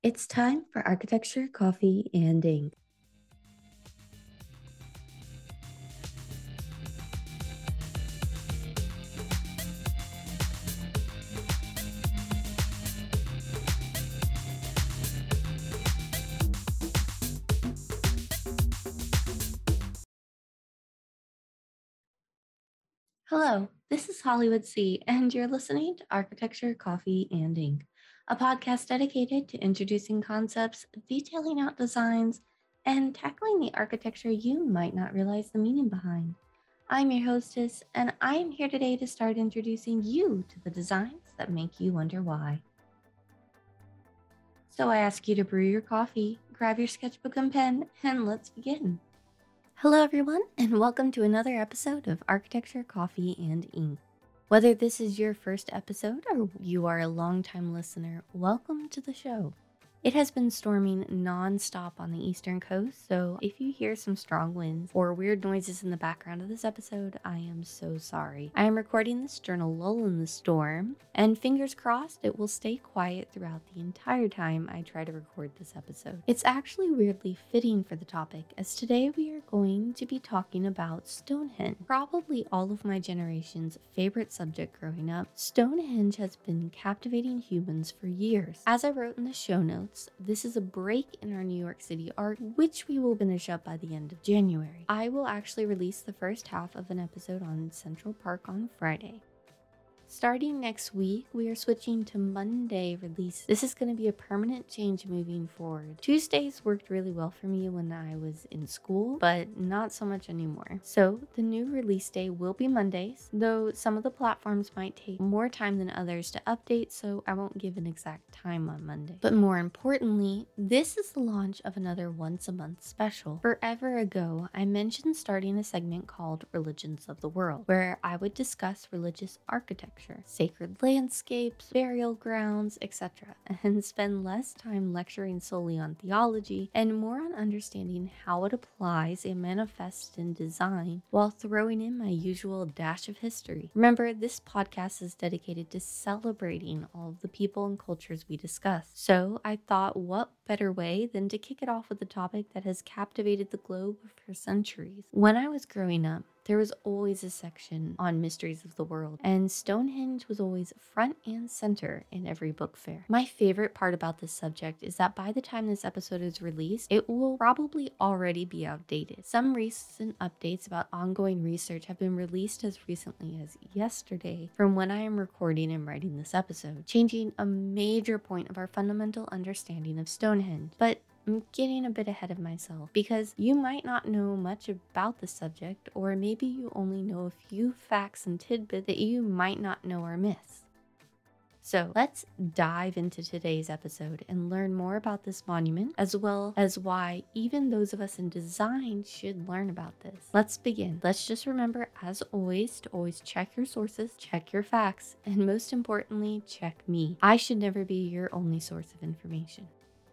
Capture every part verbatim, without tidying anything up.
It's time for architecture, coffee, and ink. Hello, this is Hollywood C, and you're listening to Architecture, Coffee, and Ink, a podcast dedicated to introducing concepts, detailing out designs, and tackling the architecture you might not realize the meaning behind. I'm your hostess, and I am here today to start introducing you to the designs that make you wonder why. So I ask you to brew your coffee, grab your sketchbook and pen, and let's begin. Hello, everyone, and welcome to another episode of Architecture, Coffee, and Ink. Whether this is your first episode or you are a longtime listener, welcome to the show. It has been storming non-stop on the eastern coast, so if you hear some strong winds or weird noises in the background of this episode, I am so sorry. I am recording this during a lull in the storm, and fingers crossed it will stay quiet throughout the entire time I try to record this episode. It's actually weirdly fitting for the topic, as today we are going to be talking about Stonehenge. Probably all of my generation's favorite subject growing up, Stonehenge has been captivating humans for years. As I wrote in the show notes, this is a break in our New York City art, which we will finish up by the end of January. I will actually release the first half of an episode on Central Park on Friday. Starting next week, we are switching to Monday release. This is going to be a permanent change moving forward. Tuesdays worked really well for me when I was in school, but not so much anymore. So the new release day will be Mondays, though some of the platforms might take more time than others to update, so I won't give an exact time on Monday. But more importantly, this is the launch of another once a month special. Forever ago, I mentioned starting a segment called Religions of the World, where I would discuss religious architecture, sacred landscapes, burial grounds, et cetera, and spend less time lecturing solely on theology and more on understanding how it applies and manifests in design while throwing in my usual dash of history. Remember, this podcast is dedicated to celebrating all of the people and cultures we discuss. So I thought, what better way than to kick it off with a topic that has captivated the globe for centuries? When I was growing up, there was always a section on mysteries of the world, and Stonehenge was always front and center in every book fair. My favorite part about this subject is that by the time this episode is released, it will probably already be outdated. Some recent updates about ongoing research have been released as recently as yesterday from when I am recording and writing this episode, changing a major point of our fundamental understanding of Stonehenge. But I'm getting a bit ahead of myself because you might not know much about the subject, or maybe you only know a few facts and tidbits that you might not know are myths. So let's dive into today's episode and learn more about this monument, as well as why even those of us in design should learn about this. Let's begin. Let's just remember, as always, to always check your sources, check your facts, and most importantly, check me. I should never be your only source of information.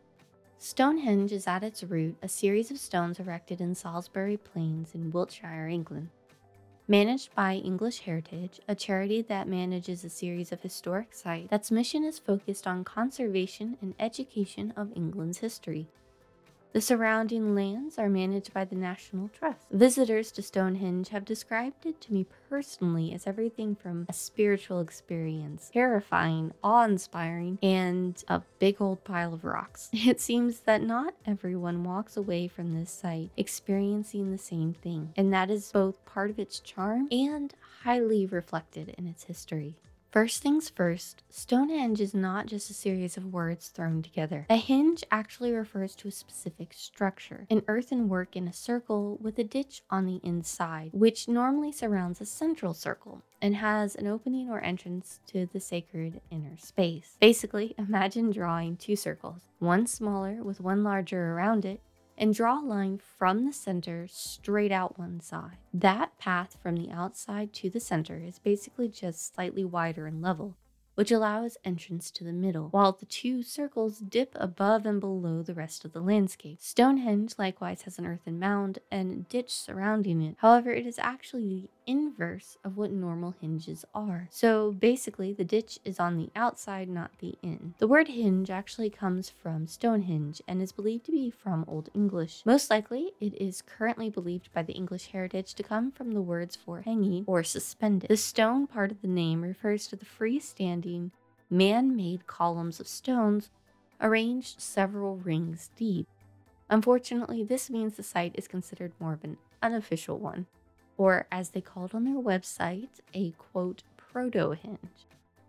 Stonehenge is at its root a series of stones erected in Salisbury Plains in Wiltshire, England. Managed by English Heritage, a charity that manages a series of historic sites that's mission is focused on conservation and education of England's history. The surrounding lands are managed by the National Trust. Visitors to Stonehenge have described it to me personally as everything from a spiritual experience, terrifying, awe-inspiring, and a big old pile of rocks. It seems that not everyone walks away from this site experiencing the same thing, and that is both part of its charm and highly reflected in its history. First things first, Stonehenge is not just a series of words thrown together. A henge actually refers to a specific structure, an earthen work in a circle with a ditch on the inside, which normally surrounds a central circle and has an opening or entrance to the sacred inner space. Basically, imagine drawing two circles, one smaller with one larger around it, and draw a line from the center straight out one side. That path from the outside to the center is basically just slightly wider and level, which allows entrance to the middle, while the two circles dip above and below the rest of the landscape. Stonehenge likewise has an earthen mound and ditch surrounding it. However, it is actually the inverse of what normal hinges are. So basically, the ditch is on the outside, not the in. The word hinge actually comes from Stonehenge and is believed to be from Old English. Most likely, it is currently believed by the English heritage to come from the words for hanging or suspended. The stone part of the name refers to the freestanding, man-made columns of stones arranged several rings deep. Unfortunately, this means the site is considered more of an unofficial one, or as they called on their website, a quote, proto-hinge.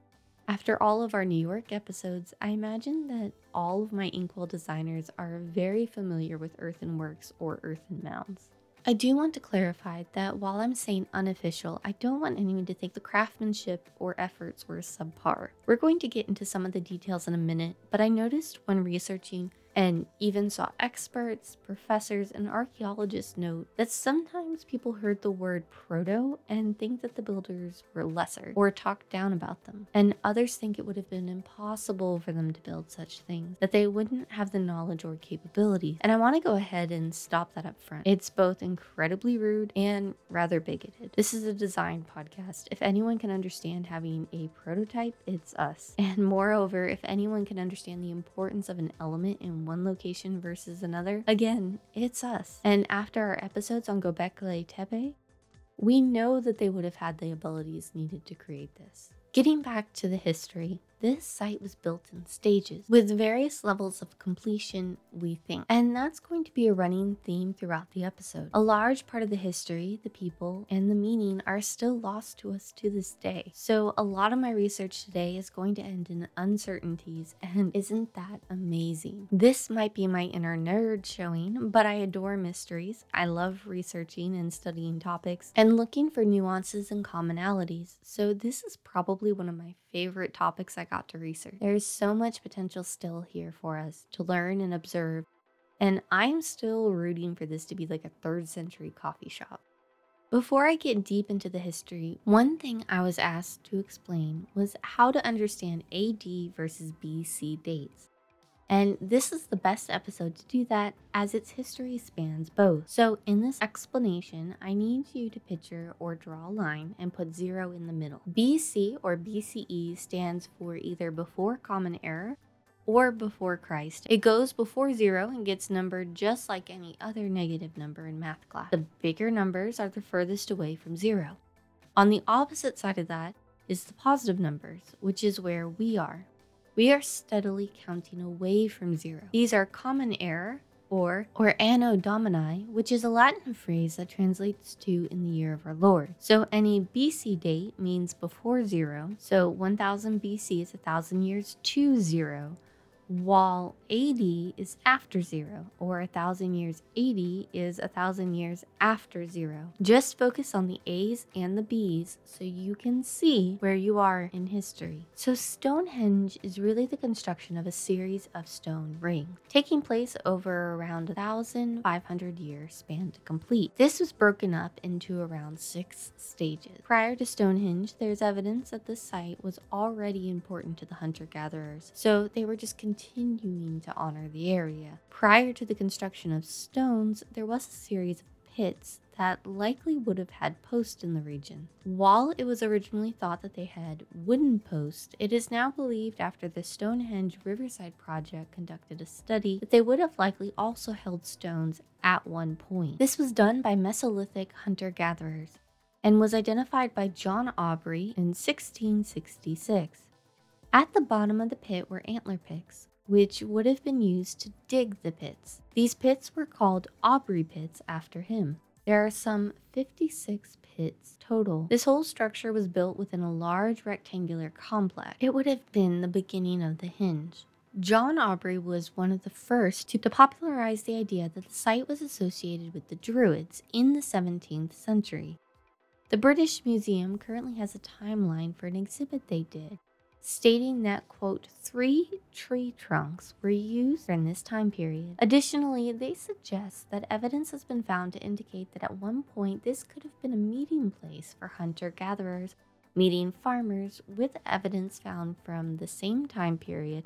After all of our New York episodes, I imagine that all of my inkwell designers are very familiar with earthenworks or earthen mounds. I do want to clarify that while I'm saying unofficial, I don't want anyone to think the craftsmanship or efforts were subpar. We're going to get into some of the details in a minute, but I noticed when researching and even saw experts, professors, and archaeologists note that sometimes people heard the word proto and think that the builders were lesser or talked down about them. And others think it would have been impossible for them to build such things, that they wouldn't have the knowledge or capabilities. And I want to go ahead and stop that up front. It's both incredibly rude and rather bigoted. This is a design podcast. If anyone can understand having a prototype, it's us. And moreover, if anyone can understand the importance of an element in one location versus another, again, it's us. And after our episodes on Göbekli Tepe, we know that they would have had the abilities needed to create this. Getting back to the history, this site was built in stages with various levels of completion, we think. And that's going to be a running theme throughout the episode. A large part of the history, the people, and the meaning are still lost to us to this day. So a lot of my research today is going to end in uncertainties, and isn't that amazing? This might be my inner nerd showing, but I adore mysteries. I love researching and studying topics and looking for nuances and commonalities. So this is probably one of my favorite topics I got to research. There is so much potential still here for us to learn and observe, and I'm still rooting for this to be like a third century coffee shop. Before I get deep into the history, one thing I was asked to explain was how to understand A D versus B C dates. And this is the best episode to do that, as its history spans both. So in this explanation, I need you to picture or draw a line and put zero in the middle. B C or B C E stands for either before Common Era or before Christ. It goes before zero and gets numbered just like any other negative number in math class. The bigger numbers are the furthest away from zero. On the opposite side of that is the positive numbers, which is where we are. We are steadily counting away from zero. These are Common Era, or, or Anno Domini, which is a Latin phrase that translates to in the year of our Lord. So any B C date means before zero, so one thousand B C is one thousand years to zero, while A D is after zero, or one thousand years A D is one thousand years after zero. Just focus on the A's and the B's so you can see where you are in history. So Stonehenge is really the construction of a series of stone rings, taking place over around one thousand five hundred years span to complete. This was broken up into around six stages. Prior to Stonehenge, there's evidence that the site was already important to the hunter-gatherers, so they were just continuing to honor the area. Prior to the construction of stones, there was a series of pits that likely would have had posts in the region. While it was originally thought that they had wooden posts, it is now believed after the Stonehenge Riverside Project conducted a study that they would have likely also held stones at one point. This was done by Mesolithic hunter-gatherers and was identified by John Aubrey in sixteen sixty-six. At the bottom of the pit were antler picks, which would have been used to dig the pits. These pits were called Aubrey pits after him. There are some fifty-six pits total. This whole structure was built within a large rectangular complex. It would have been the beginning of the hinge. John Aubrey was one of the first to, to popularize the idea that the site was associated with the Druids in the seventeenth century. The British Museum currently has a timeline for an exhibit they did, stating that, quote, three tree trunks were used in this time period. Additionally, they suggest that evidence has been found to indicate that at one point this could have been a meeting place for hunter-gatherers meeting farmers, with evidence found from the same time period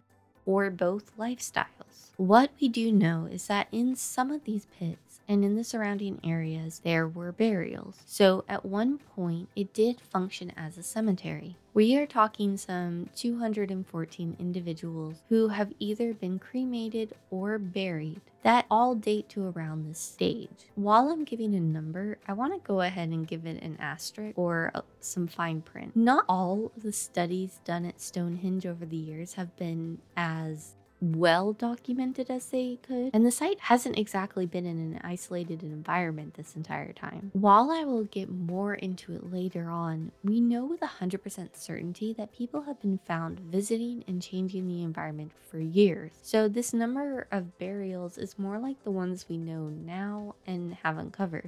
or both lifestyles. What we do know is that in some of these pits and in the surrounding areas, there were burials. So at one point, it did function as a cemetery. We are talking some two hundred fourteen individuals who have either been cremated or buried that all date to around this stage. While I'm giving a number, I want to go ahead and give it an asterisk or uh, some fine print. Not all of the studies done at Stonehenge over the years have been as well documented as they could, and the site hasn't exactly been in an isolated environment this entire time. While I will get more into it later on, we know with one hundred percent certainty that people have been found visiting and changing the environment for years. So this number of burials is more like the ones we know now and have uncovered.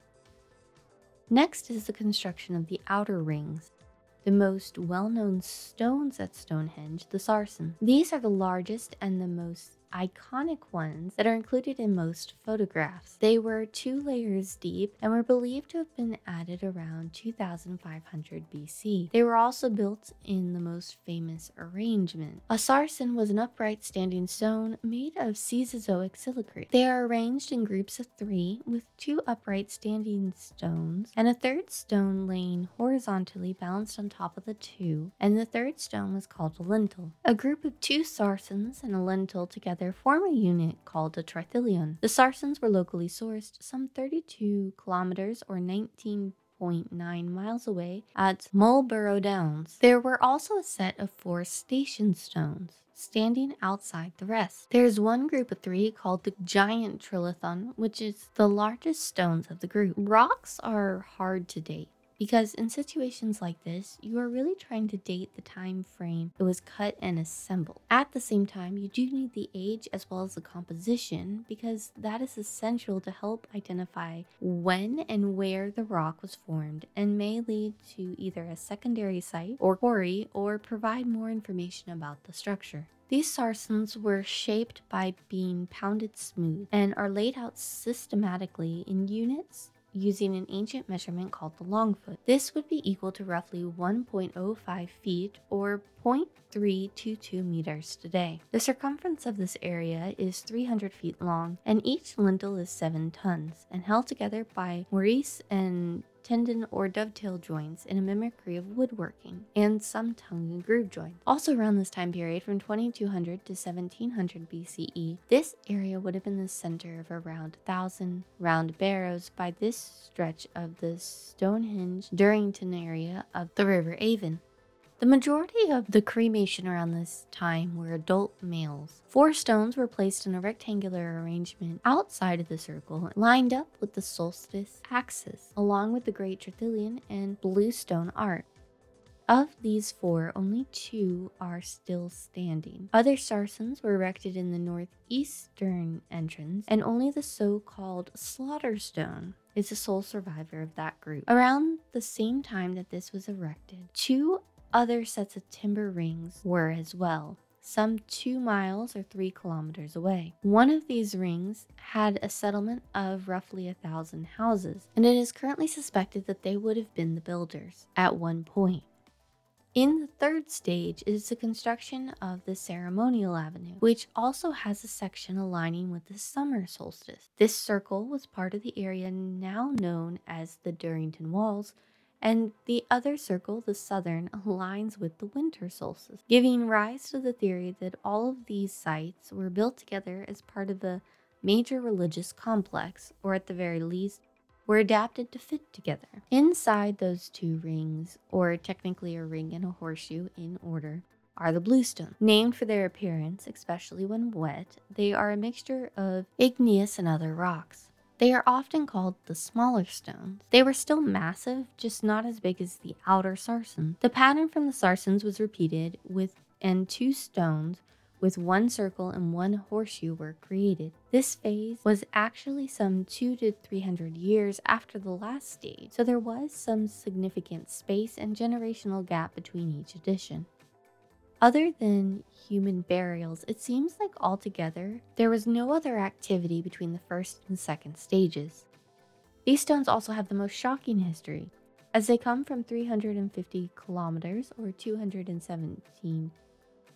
Next is the construction of the outer rings. The most well-known stones at Stonehenge, the sarsen. These are the largest and the most iconic ones that are included in most photographs. They were two layers deep and were believed to have been added around two thousand five hundred B C. They were also built in the most famous arrangement. A sarsen was an upright standing stone made of Caesazoic silicate. They are arranged in groups of three with two upright standing stones and a third stone laying horizontally balanced on top of the two, and the third stone was called a lintel. A group of two sarsens and a lintel together form a unit called a trithyllion. The sarsens were locally sourced some thirty-two kilometers or nineteen point nine miles away at Marlborough Downs. There were also a set of four station stones standing outside the rest. There's one group of three called the Giant Trilithon, which is the largest stones of the group. Rocks are hard to date, because in situations like this, you are really trying to date the time frame it was cut and assembled. At the same time, you do need the age as well as the composition, because that is essential to help identify when and where the rock was formed and may lead to either a secondary site or quarry or provide more information about the structure. These sarsens were shaped by being pounded smooth and are laid out systematically in units using an ancient measurement called the longfoot. This would be equal to roughly one point zero five feet or zero point three two two meters today. The circumference of this area is three hundred feet long, and each lintel is seven tons and held together by mortise and tendon or dovetail joints in a mimicry of woodworking, and some tongue and groove joints. Also around this time period, from twenty-two hundred to seventeen hundred B C E, this area would have been the center of around one thousand round barrows by this stretch of the Stonehenge Durrington area of the River Avon. The majority of the cremation around this time were adult males. Four stones were placed in a rectangular arrangement outside of the circle, lined up with the solstice axis, along with the Great Trithyllion and Blue Stone Art. Of these four, only two are still standing. Other sarsens were erected in the northeastern entrance, and only the so-called Slaughter Stone is the sole survivor of that group. Around the same time that this was erected, two other sets of timber rings were as well, some two miles or three kilometers away. One of these rings had a settlement of roughly a thousand houses, and it is currently suspected that they would have been the builders at one point. In the third stage is the construction of the Ceremonial Avenue, which also has a section aligning with the summer solstice. This circle was part of the area now known as the Durrington Walls, and the other circle, the southern, aligns with the winter solstice, giving rise to the theory that all of these sites were built together as part of a major religious complex, or at the very least, were adapted to fit together. Inside those two rings, or technically a ring and a horseshoe in order, are the bluestones. Named for their appearance, especially when wet, they are a mixture of igneous and other rocks. They are often called the smaller stones. They were still massive, just not as big as the outer sarsen. The pattern from the sarsens was repeated with and two stones with one circle and one horseshoe were created. This phase was actually some two to three hundred years after the last stage, so there was some significant space and generational gap between each edition. Other than human burials, it seems like altogether there was no other activity between the first and second stages. These stones also have the most shocking history, as they come from three hundred fifty kilometers or two hundred seventeen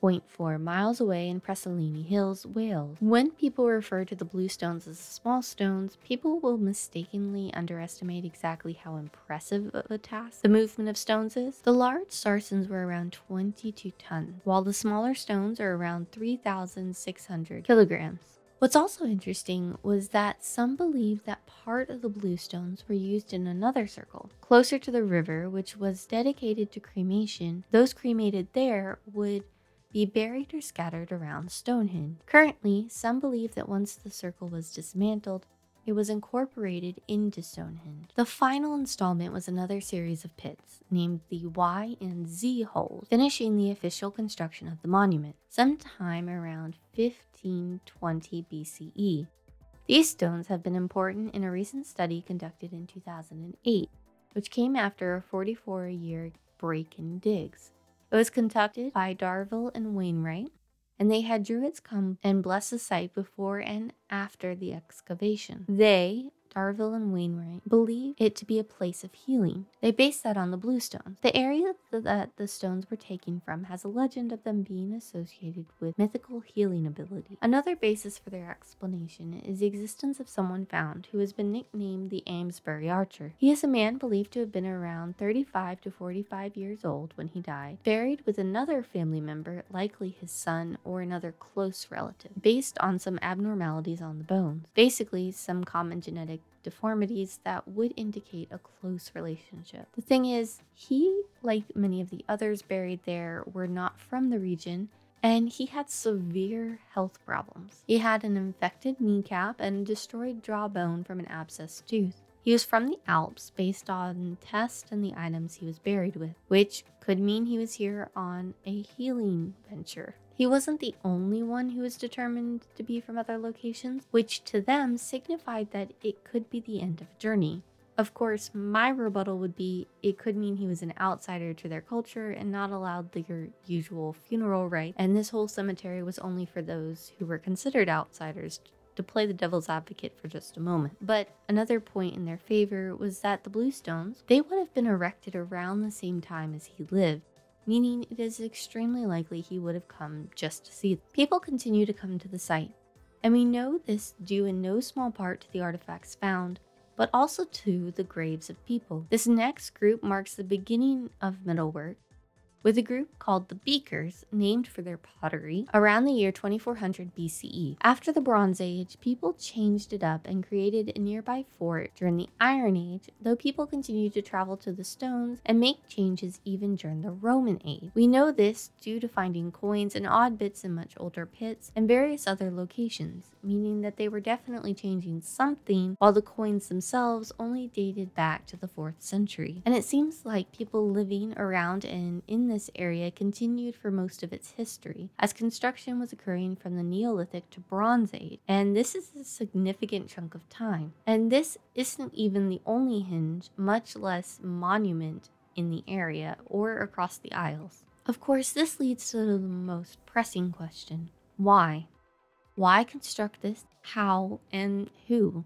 point four miles away in Pressalini Hills, Wales. When people refer to the blue stones as small stones, people will mistakenly underestimate exactly how impressive of a task the movement of stones is. The large sarcens were around twenty-two tons, while the smaller stones are around three thousand six hundred kilograms. What's also interesting was that some believe that part of the blue stones were used in another circle, closer to the river, which was dedicated to cremation. Those cremated there would be buried or scattered around Stonehenge. Currently, some believe that once the circle was dismantled, it was incorporated into Stonehenge. The final installment was another series of pits, named the Y and Z holes, finishing the official construction of the monument, sometime around fifteen twenty B C E. These stones have been important in a recent study conducted in two thousand eight, which came after a forty-four year break in digs. It was conducted by Darville and Wainwright, and they had Druids come and bless the site before and after the excavation. They, Darville and Wainwright, believe it to be a place of healing. They based that on the blue stones. The area that the stones were taken from has a legend of them being associated with mythical healing ability. Another basis for their explanation is the existence of someone found who has been nicknamed the Amesbury Archer. He is a man believed to have been around thirty-five to forty-five years old when he died, buried with another family member, likely his son or another close relative, based on some abnormalities on the bones. Basically, some common genetic deformities that would indicate a close relationship. The thing is, he, like many of the others buried there, were not from the region, and he had severe health problems. He had an infected kneecap and a destroyed jawbone from an abscessed tooth. He was from the Alps based on tests and the items he was buried with, which could mean he was here on a healing venture. He wasn't the only one who was determined to be from other locations, which to them signified that it could be the end of a journey. Of course, my rebuttal would be it could mean he was an outsider to their culture and not allowed their usual funeral rite, and this whole cemetery was only for those who were considered outsiders, to play the devil's advocate for just a moment. But another point in their favor was that the blue stones, they would have been erected around the same time as he lived, meaning it is extremely likely he would have come just to see them. People continue to come to the site, and we know this due in no small part to the artifacts found, but also to the graves of people. This next group marks the beginning of metal work, with a group called the Beakers, named for their pottery, around the year twenty-four hundred B C E. After the Bronze Age, people changed it up and created a nearby fort during the Iron Age, though people continued to travel to the stones and make changes even during the Roman Age. We know this due to finding coins and odd bits in much older pits and various other locations, meaning that they were definitely changing something, while the coins themselves only dated back to the fourth century. And it seems like people living around and in this area continued for most of its history, as construction was occurring from the Neolithic to Bronze Age, and this is a significant chunk of time. And this isn't even the only henge, much less monument, in the area or across the Isles. Of course, this leads to the most pressing question: why? Why construct this? How? And who?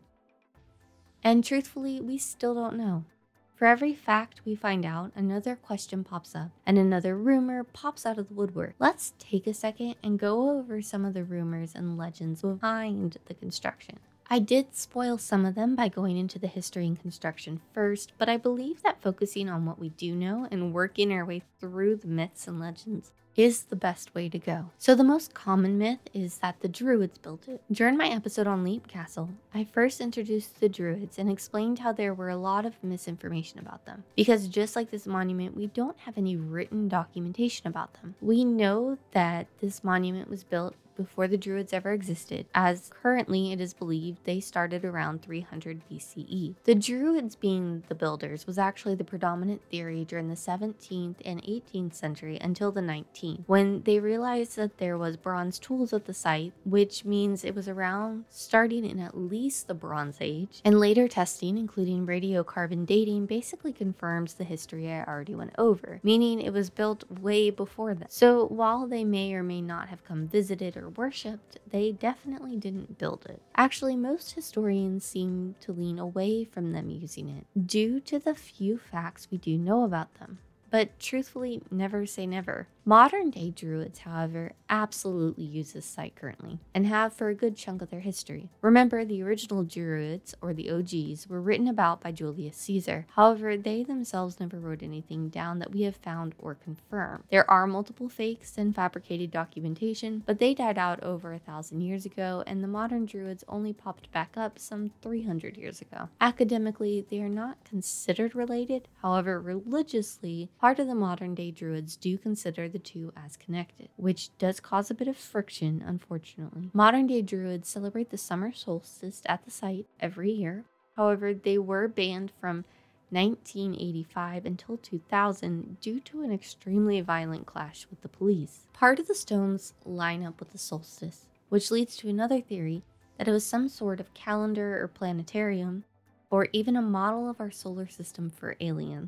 And truthfully, we still don't know. For every fact we find out, another question pops up, and another rumor pops out of the woodwork. Let's take a second and go over some of the rumors and legends behind the construction. I did spoil some of them by going into the history and construction first, but I believe that focusing on what we do know and working our way through the myths and legends is the best way to go. So the most common myth is that the Druids built it. During my episode on Leap Castle, I first introduced the Druids and explained how there were a lot of misinformation about them. Because just like this monument, we don't have any written documentation about them. We know that this monument was built before the Druids ever existed, as currently it is believed they started around three hundred B C E. The Druids being the builders was actually the predominant theory during the seventeenth and eighteenth century until the nineteenth, when they realized that there was bronze tools at the site, which means it was around starting in at least the Bronze Age, and later testing, including radiocarbon dating, basically confirms the history I already went over, meaning it was built way before that. So while they may or may not have come visited or worshipped, they definitely didn't build it. Actually, most historians seem to lean away from them using it, due to the few facts we do know about them. But truthfully, never say never. Modern day Druids, however, absolutely use this site currently, and have for a good chunk of their history. Remember, the original Druids, or the O Gs, were written about by Julius Caesar. However, they themselves never wrote anything down that we have found or confirmed. There are multiple fakes and fabricated documentation, but they died out over a thousand years ago, and the modern Druids only popped back up some three hundred years ago. Academically, they are not considered related. However, religiously, part of the modern day Druids do consider the two as connected, which does cause a bit of friction, unfortunately. Modern day Druids celebrate the summer solstice at the site every year. However, they were banned from nineteen eighty-five until two thousand due to an extremely violent clash with the police. Part of the stones line up with the solstice, which leads to another theory that it was some sort of calendar or planetarium, or even a model of our solar system for aliens,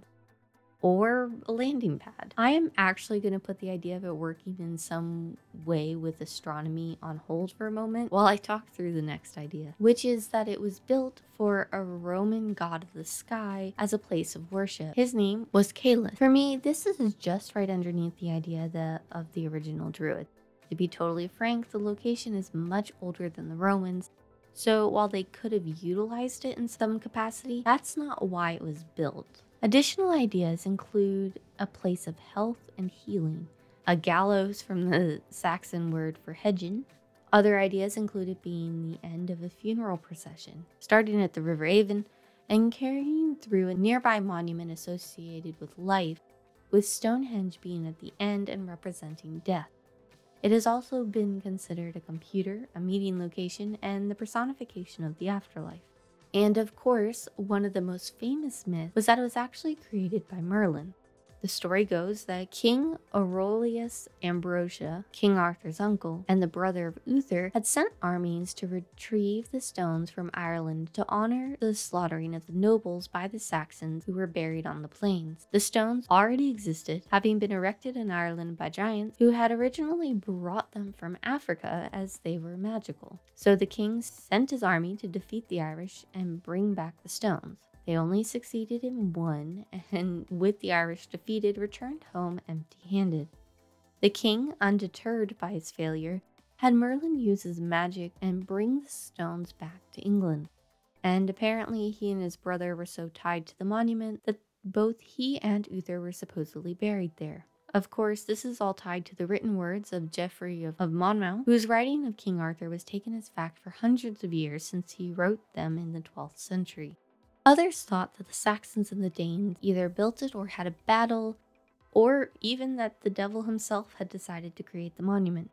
or a landing pad. I am actually going to put the idea of it working in some way with astronomy on hold for a moment while I talk through the next idea, which is that it was built for a Roman god of the sky as a place of worship. His name was Caelus. For me, this is just right underneath the idea the, of the original Druid. To be totally frank, the location is much older than the Romans, so while they could have utilized it in some capacity, that's not why it was built. Additional ideas include a place of health and healing, a gallows from the Saxon word for hedgen. Other ideas include it being the end of a funeral procession, starting at the River Avon and carrying through a nearby monument associated with life, with Stonehenge being at the end and representing death. It has also been considered a computer, a meeting location, and the personification of the afterlife. And of course, one of the most famous myths was that it was actually created by Merlin. The story goes that King Aurelius Ambrosia, King Arthur's uncle, and the brother of Uther had sent armies to retrieve the stones from Ireland to honor the slaughtering of the nobles by the Saxons who were buried on the plains. The stones already existed, having been erected in Ireland by giants who had originally brought them from Africa as they were magical. So the king sent his army to defeat the Irish and bring back the stones. They only succeeded in one, and with the Irish defeated, returned home empty-handed. The king, undeterred by his failure, had Merlin use his magic and bring the stones back to England. And apparently he and his brother were so tied to the monument that both he and Uther were supposedly buried there. Of course, this is all tied to the written words of Geoffrey of, of Monmouth, whose writing of King Arthur was taken as fact for hundreds of years since he wrote them in the twelfth century. Others thought that the Saxons and the Danes either built it or had a battle, or even that the devil himself had decided to create the monument.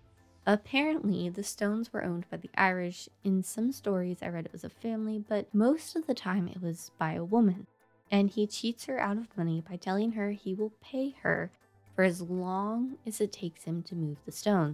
Apparently, the stones were owned by the Irish. In some stories I read it was a family, but most of the time it was by a woman. And he cheats her out of money by telling her he will pay her for as long as it takes him to move the stones.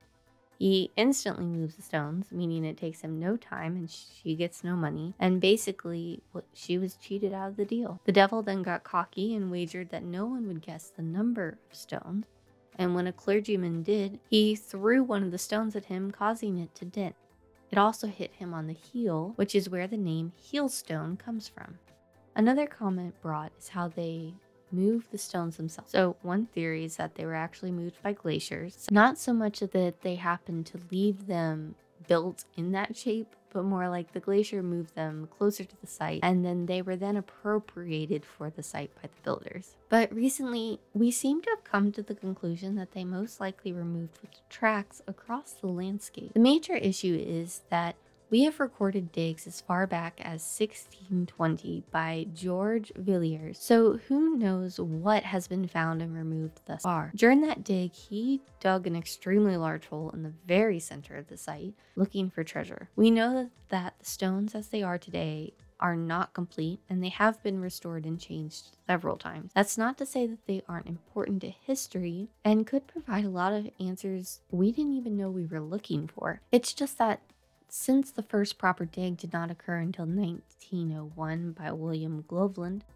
He instantly moves the stones, meaning it takes him no time and she gets no money, and basically she was cheated out of the deal. The devil then got cocky and wagered that no one would guess the number of stones, and when a clergyman did, he threw one of the stones at him, causing it to dent. It also hit him on the heel, which is where the name Heelstone comes from. Another comment brought is how they move the stones themselves. So one theory is that they were actually moved by glaciers. Not so much that they happened to leave them built in that shape, but more like the glacier moved them closer to the site, and then they were then appropriated for the site by the builders. But recently, we seem to have come to the conclusion that they most likely were moved with tracks across the landscape. The major issue is that we have recorded digs as far back as sixteen twenty by George Villiers, so who knows what has been found and removed thus far. During that dig, he dug an extremely large hole in the very center of the site, looking for treasure. We know that the stones as they are today are not complete, and they have been restored and changed several times. That's not to say that they aren't important to history and could provide a lot of answers we didn't even know we were looking for. It's just that since the first proper dig did not occur until nineteen oh one by William Groveland,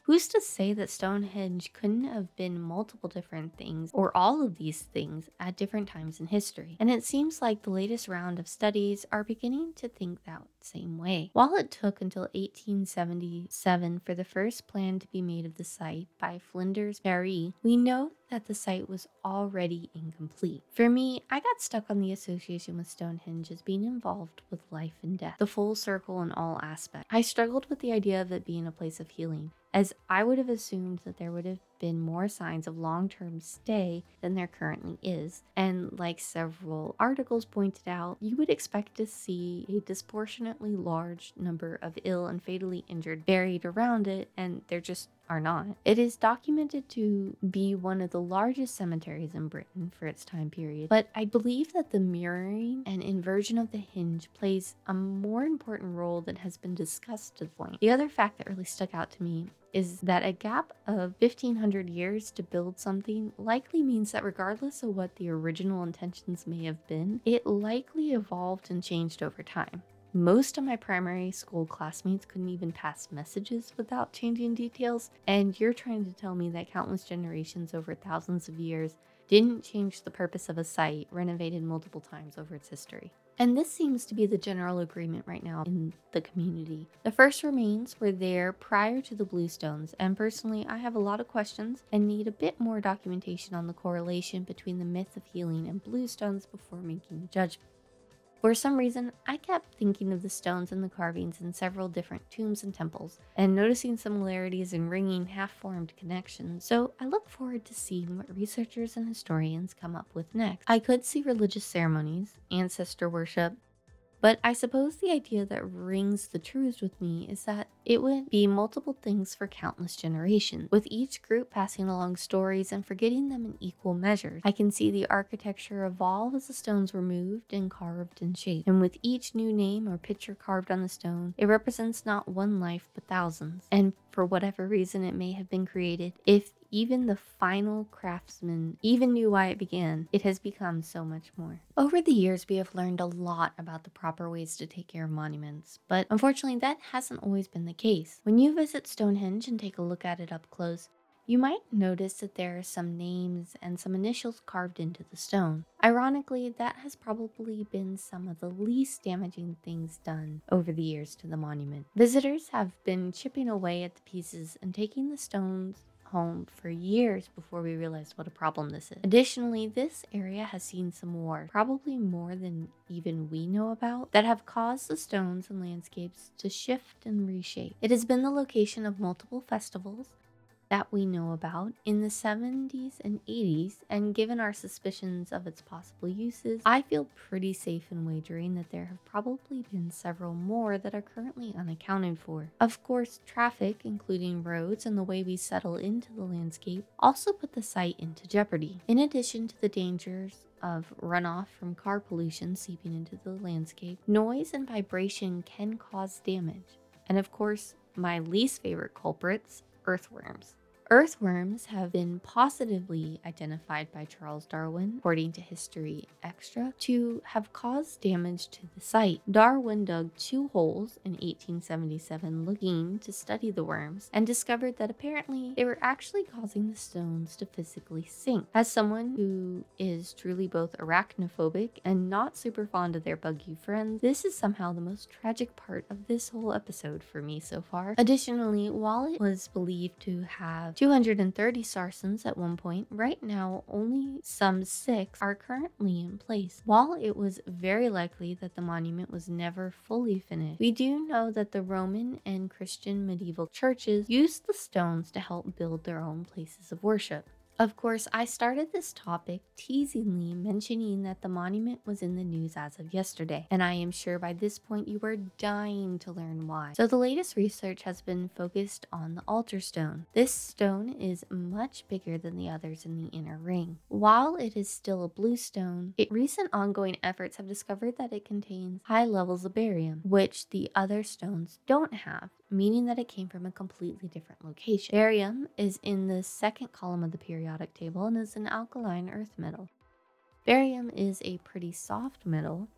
Who's to say that Stonehenge couldn't have been multiple different things or all of these things at different times in history? And it seems like the latest round of studies are beginning to think that same way. While it took until eighteen seventy-seven for the first plan to be made of the site by Flinders Petrie, we know that the site was already incomplete. For me, I got stuck on the association with Stonehenge as being involved with life and death, the full circle in all aspects. I struggled with the idea of it being a place of healing, as I would have assumed that there would have been more signs of long-term stay than there currently is. And like several articles pointed out, you would expect to see a disproportionately large number of ill and fatally injured buried around it, and there just are not. It is documented to be one of the largest cemeteries in Britain for its time period, but I believe that the mirroring and inversion of the hinge plays a more important role than has been discussed to the point. The other fact that really stuck out to me is that a gap of fifteen hundred years to build something likely means that regardless of what the original intentions may have been, it likely evolved and changed over time. Most of my primary school classmates couldn't even pass messages without changing details, and you're trying to tell me that countless generations over thousands of years didn't change the purpose of a site renovated multiple times over its history. And this seems to be the general agreement right now in the community. The first remains were there prior to the Bluestones, and personally I have a lot of questions and need a bit more documentation on the correlation between the myth of healing and Bluestones before making a judgment. For some reason, I kept thinking of the stones and the carvings in several different tombs and temples, and noticing similarities and ringing half-formed connections, so I look forward to seeing what researchers and historians come up with next. I could see religious ceremonies, ancestor worship, but I suppose the idea that rings the truest with me is that it would be multiple things for countless generations, with each group passing along stories and forgetting them in equal measures. I can see the architecture evolve as the stones were moved and carved and shaped, and with each new name or picture carved on the stone, it represents not one life but thousands. And for whatever reason it may have been created, if even the final craftsman even knew why it began, it has become so much more. Over the years, we have learned a lot about the proper ways to take care of monuments, but unfortunately that hasn't always been the case. When you visit Stonehenge and take a look at it up close, you might notice that there are some names and some initials carved into the stone. Ironically, that has probably been some of the least damaging things done over the years to the monument. Visitors have been chipping away at the pieces and taking the stones home for years before we realized what a problem this is. Additionally, this area has seen some war, probably more than even we know about, that have caused the stones and landscapes to shift and reshape. It has been the location of multiple festivals that we know about in the seventies and eighties, and given our suspicions of its possible uses, I feel pretty safe in wagering that there have probably been several more that are currently unaccounted for. Of course, traffic, including roads and the way we settle into the landscape, also put the site into jeopardy. In addition to the dangers of runoff from car pollution seeping into the landscape, noise and vibration can cause damage. And of course, my least favorite culprits, earthworms. Earthworms have been positively identified by Charles Darwin, according to History Extra, to have caused damage to the site. Darwin dug two holes in eighteen seventy-seven looking to study the worms and discovered that apparently they were actually causing the stones to physically sink. As someone who is truly both arachnophobic and not super fond of their buggy friends, this is somehow the most tragic part of this whole episode for me so far. Additionally, while it was believed to have two hundred thirty sarsens at one point, right now only some six are currently in place. While it was very likely that the monument was never fully finished, we do know that the Roman and Christian medieval churches used the stones to help build their own places of worship. Of course, I started this topic teasingly mentioning that the monument was in the news as of yesterday, and I am sure by this point you are dying to learn why. So the latest research has been focused on the altar stone. This stone is much bigger than the others in the inner ring. While it is still a blue stone, it, recent ongoing efforts have discovered that it contains high levels of barium, which the other stones don't have, meaning that it came from a completely different location. Barium is in the second column of the periodic table and is an alkaline earth metal. Barium is a pretty soft metal,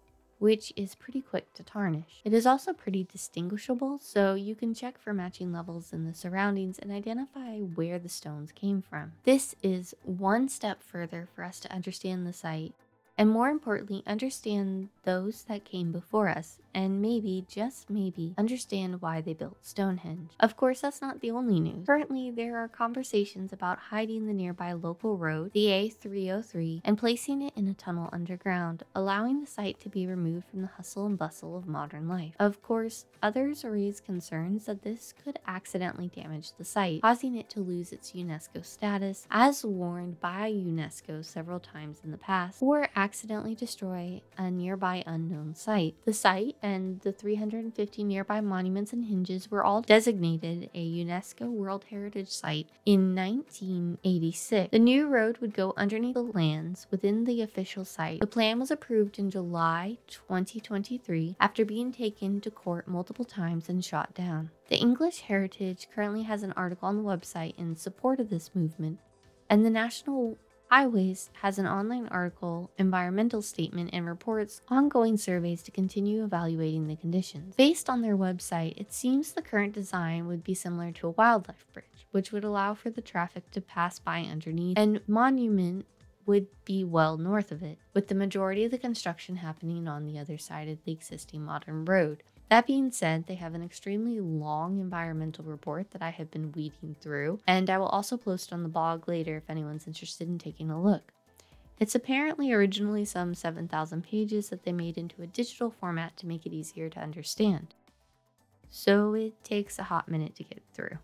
which is pretty quick to tarnish. It is also pretty distinguishable, so you can check for matching levels in the surroundings and identify where the stones came from. This is one step further for us to understand the site, and more importantly, understand those that came before us, and maybe, just maybe, understand why they built Stonehenge. Of course, that's not the only news. Currently, there are conversations about hiding the nearby local road, the A three oh three, and placing it in a tunnel underground, allowing the site to be removed from the hustle and bustle of modern life. Of course, others raise concerns that this could accidentally damage the site, causing it to lose its UNESCO status, as warned by UNESCO several times in the past, or accidentally destroy a nearby unknown site. The site and the three hundred fifty nearby monuments and hinges were all designated a UNESCO World Heritage Site in nineteen eighty-six. The new road would go underneath the lands within the official site. The plan was approved in July twenty twenty-three after being taken to court multiple times and shot down. The English Heritage currently has an article on the website in support of this movement, and the National Highways has an online article, environmental statement, and reports ongoing surveys to continue evaluating the conditions. Based on their website, it seems the current design would be similar to a wildlife bridge, which would allow for the traffic to pass by underneath, and monument would be well north of it, with the majority of the construction happening on the other side of the existing modern road. That being said, they have an extremely long environmental report that I have been weeding through, and I will also post on the blog later if anyone's interested in taking a look. It's apparently originally some seven thousand pages that they made into a digital format to make it easier to understand. So it takes a hot minute to get through.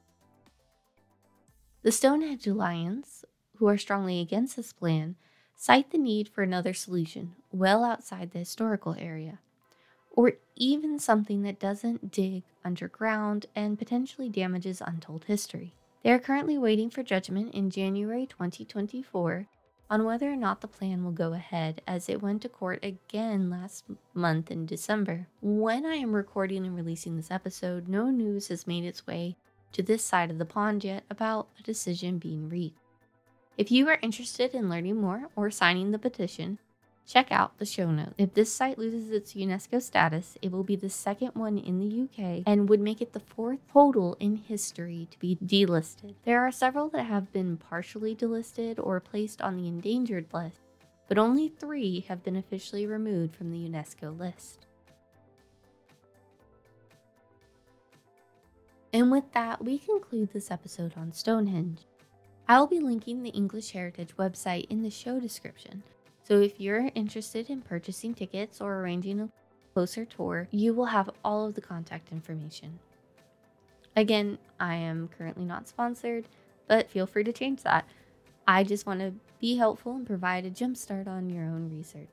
The Stonehenge Alliance, who are strongly against this plan, cite the need for another solution well outside the historical area, or even something that doesn't dig underground and potentially damages untold history. They are currently waiting for judgment in January twenty twenty-four on whether or not the plan will go ahead, as it went to court again last month in December. When I am recording and releasing this episode, no news has made its way to this side of the pond yet about a decision being reached. If you are interested in learning more or signing the petition, check out the show notes. If this site loses its UNESCO status, it will be the second one in the U K and would make it the fourth total in history to be delisted. There are several that have been partially delisted or placed on the endangered list, but only three have been officially removed from the UNESCO list. And with that, we conclude this episode on Stonehenge. I will be linking the English Heritage website in the show description, so if you're interested in purchasing tickets or arranging a closer tour, you will have all of the contact information. Again, I am currently not sponsored, but feel free to change that. I just want to be helpful and provide a jumpstart on your own research.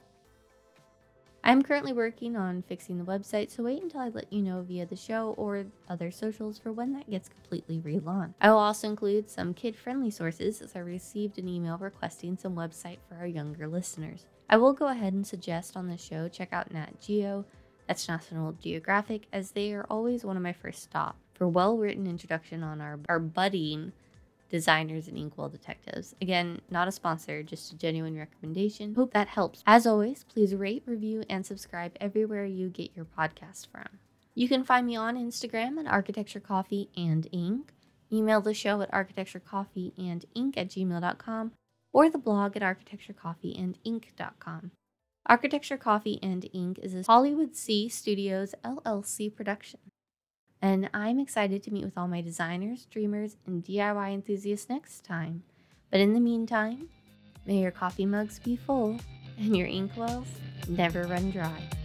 I'm currently working on fixing the website, so wait until I let you know via the show or other socials for when that gets completely relaunched. I will also include some kid-friendly sources, as I received an email requesting some website for our younger listeners. I will go ahead and suggest on the show check out Nat Geo, that's National Geographic, as they are always one of my first stops for well-written introduction on our, our budding designers and inkwell detectives. Again, not a sponsor, just a genuine recommendation. Hope that helps. As always, please rate, review, and subscribe everywhere you get your podcast from. You can find me on Instagram at Architecture Coffee and Ink, email the show at architecturecoffeeandink at gmail dot com, or the blog at architecturecoffeeandink dot com. Architecture Coffee and Ink is a Hollywood C Studios L L C production, and I'm excited to meet with all my designers, dreamers, and D I Y enthusiasts next time. But in the meantime, may your coffee mugs be full and your inkwells never run dry.